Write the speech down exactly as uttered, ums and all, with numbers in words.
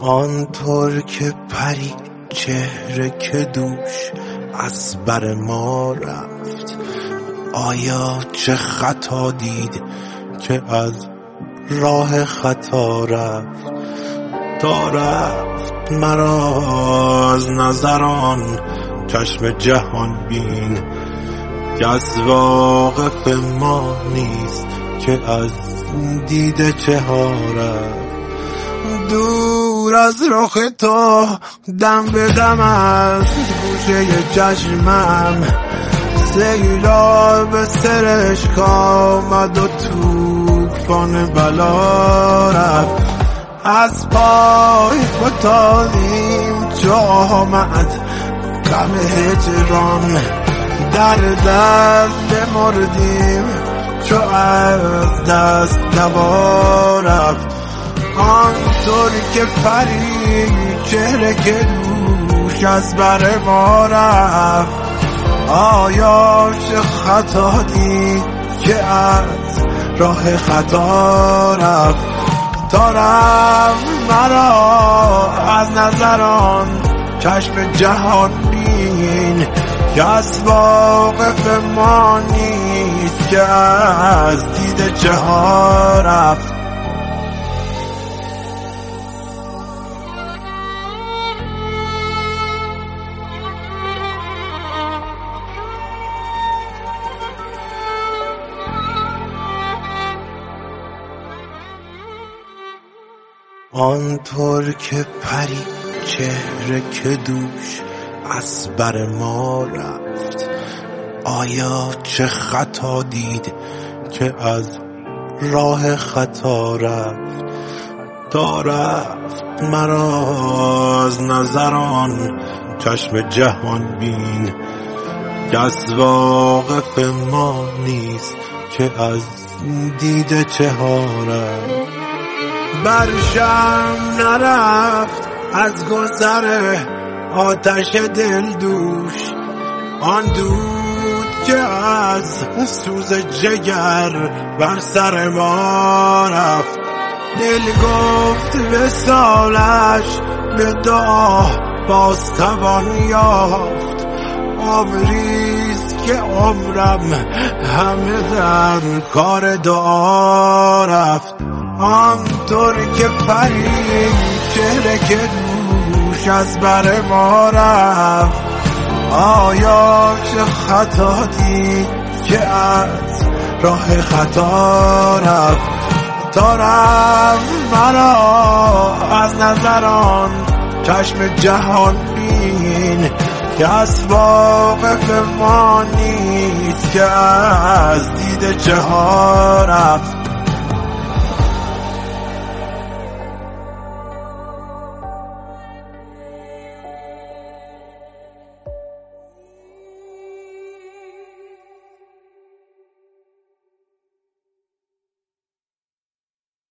آنطور که پری چهره که دوش از بر ما رفت، آیا چه خطا دید که از راه خطا رفت؟ تا رفت مرا از نظران چشم جهان بین که از واقف ما نیست که از دیده چه ها رفت. دور از رخ تو دم به دم از گوشه چشمم سیلاب سرشک آمد و توفان بلا رفت. از پای فتادیم چو آمد غم هجران، در دست بمردیم چو از دست دوا رفت. آنطور که پری چهره که دوش از بر ما رفت، آیا چه خطا دید که از راه خطا رفت؟ تا رفت مرا از نظران چشم جهان بین که از واقف ما نیست که از دیده چه ها رفت. آنطور که پری چهره که دوش از بر ما رفت، آیا چه خطا دید که از راه خطا رفت؟ تا رفت مرا از نظران چشم جهان بین که از واقف ما نیست که از دیده چه ها رفت. برشم نرفت از گذر آتش دل دوش آن دود که از سوز جگر بر سر ما رفت. دل گفت وصالش به دعا باز توان یافت، عمریست که عمرم همه در کار دعا رفت. آنطور که پری چهره که دوش از بر ما رفت، آیا چه خطا دید که از راه خطا رفت؟ تا رفت مرا از نظران چشم جهان بین که از واقف ما نیست که از دیده چه ها رفت.